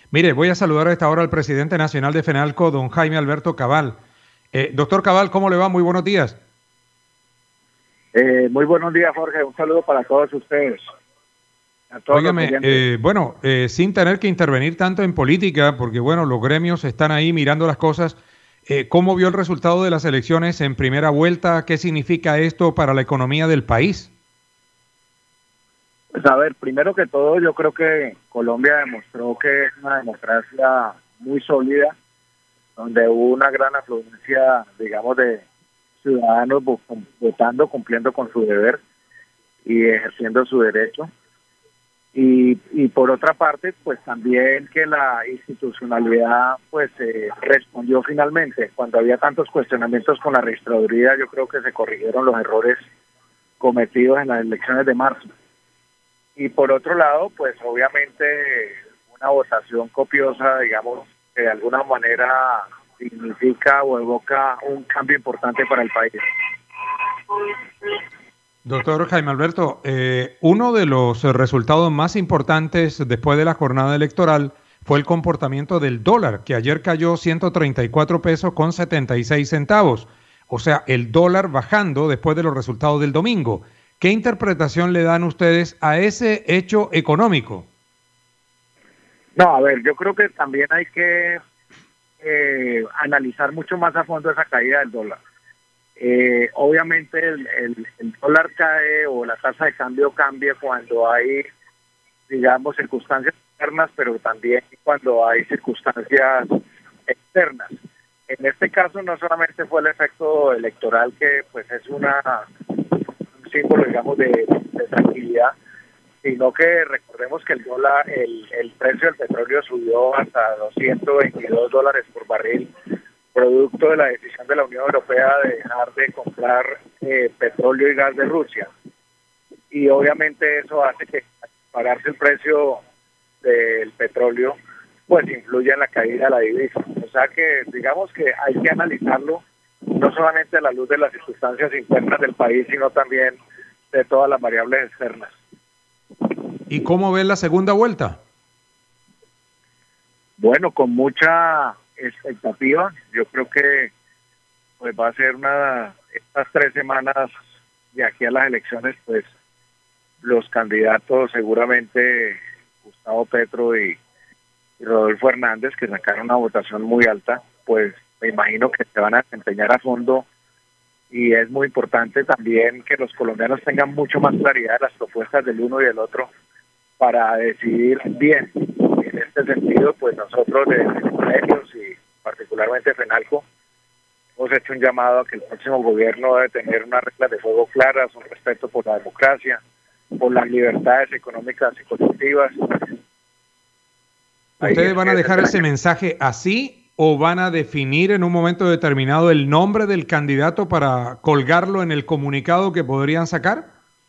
Mire, voy a saludar a esta hora al presidente nacional de FENALCO, don Jaime Alberto Cabal. Doctor Cabal, ¿cómo le va? Muy buenos días. Muy buenos días, Jorge. Un saludo para todos ustedes. A todos los Óigame, sin tener que intervenir tanto en política, porque bueno, los gremios están ahí mirando las cosas. ¿Cómo vio el resultado de las elecciones en primera vuelta? ¿Qué significa esto para la economía del país? Pues a ver, primero que todo, yo creo que Colombia demostró que es una democracia muy sólida, donde hubo una gran afluencia, digamos, de ciudadanos votando, cumpliendo con su deber y ejerciendo su derecho. Y por otra parte, pues también que la institucionalidad pues respondió finalmente. Cuando había tantos cuestionamientos con la registraduría, yo creo que se corrigieron los errores cometidos en las elecciones de marzo. Y por otro lado, pues obviamente una votación copiosa, digamos, que de alguna manera significa o evoca un cambio importante para el país. Doctor Jaime Alberto, uno de los resultados más importantes después de la jornada electoral fue el comportamiento del dólar, que ayer cayó 134 pesos con 76 centavos. O sea, el dólar bajando después de los resultados del domingo. ¿Qué interpretación le dan ustedes a ese hecho económico? No, a ver, yo creo que también hay que analizar mucho más a fondo esa caída del dólar. Obviamente el dólar cae o la tasa de cambio cambia cuando hay, digamos, circunstancias internas, pero también cuando hay circunstancias externas. En este caso no solamente fue el efecto electoral, que pues es un símbolo, digamos, de tranquilidad, sino que recordemos que el dólar, el precio del petróleo subió hasta $222 por barril, producto de la decisión de la Unión Europea de dejar de comprar petróleo y gas de Rusia. Y obviamente eso hace que al pagarse el precio del petróleo, pues influye en la caída de la divisa. O sea que digamos que hay que analizarlo no solamente a la luz de las circunstancias internas del país, sino también de todas las variables externas. ¿Y cómo ven la segunda vuelta? Bueno, con mucha expectativa. Yo creo que pues va a ser estas 3 semanas de aquí a las elecciones, pues los candidatos seguramente Gustavo Petro y Rodolfo Hernández, que sacaron una votación muy alta, pues me imagino que se van a desempeñar a fondo, y es muy importante también que los colombianos tengan mucho más claridad de las propuestas del uno y del otro para decidir bien. En este sentido, pues nosotros de medios y particularmente FENALCO hemos hecho un llamado a que el próximo gobierno debe tener unas reglas de juego claras, un respeto por la democracia, por las libertades económicas y colectivas. ¿Ustedes van a dejar ese mensaje así o van a definir en un momento determinado el nombre del candidato para colgarlo en el comunicado que podrían sacar?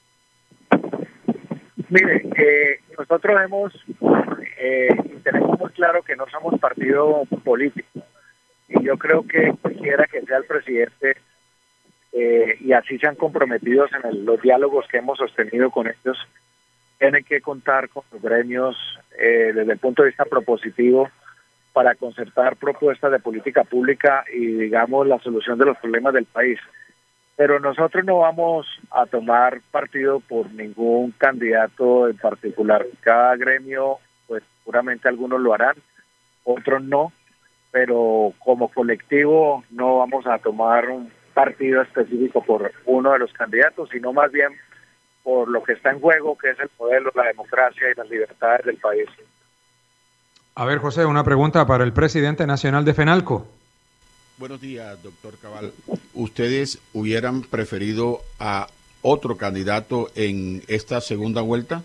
Mire, nosotros tenemos muy claro que no somos partido político, y yo creo que cualquiera que sea el presidente, y así se han comprometido en los diálogos que hemos sostenido con ellos, tiene que contar con los gremios desde el punto de vista propositivo para concertar propuestas de política pública y, digamos, la solución de los problemas del país. Pero nosotros no vamos a tomar partido por ningún candidato en particular. Cada gremio, pues seguramente algunos lo harán, otros no, pero como colectivo no vamos a tomar un partido específico por uno de los candidatos, sino más bien por lo que está en juego, que es el modelo, la democracia y las libertades del país. A ver, José, una pregunta para el presidente nacional de FENALCO. Buenos días, doctor Cabal. ¿Ustedes hubieran preferido a otro candidato en esta segunda vuelta?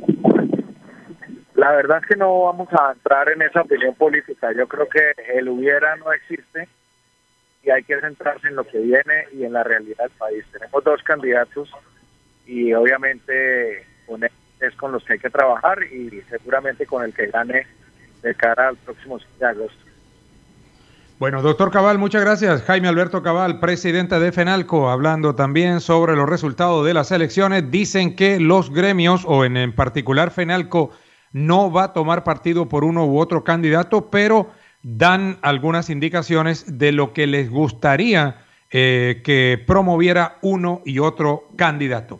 La verdad es que no vamos a entrar en esa opinión política. Yo creo que el hubiera no existe y hay que centrarse en lo que viene y en la realidad del país. Tenemos 2 candidatos y obviamente con él es con los que hay que trabajar, y seguramente con el que gane de cara al próximo 7 de agosto. Bueno, doctor Cabal, muchas gracias. Jaime Alberto Cabal, presidente de FENALCO, hablando también sobre los resultados de las elecciones. Dicen que los gremios, o en particular FENALCO, no va a tomar partido por uno u otro candidato, pero dan algunas indicaciones de lo que les gustaría que promoviera uno y otro candidato.